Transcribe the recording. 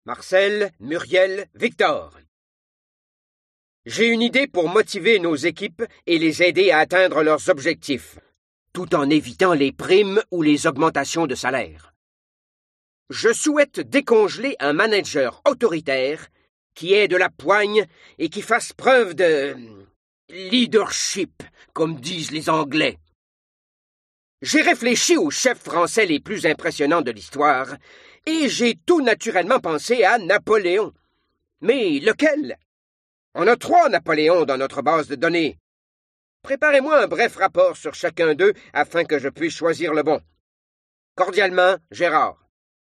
Marcel, Muriel, Victor. J'ai une idée pour motiver nos équipes et les aider à atteindre leurs objectifs, tout en évitant les primes ou les augmentations de salaire. Je souhaite décongeler un manager autoritaire qui ait de la poigne et qui fasse preuve de leadership, comme disent les Anglais. J'ai réfléchi aux chefs français les plus impressionnants de l'histoire et j'ai tout naturellement pensé à Napoléon. Mais lequel? On a 3 Napoléons dans notre base de données. Préparez-moi un bref rapport sur chacun d'eux afin que je puisse choisir le bon. Cordialement, Gérard.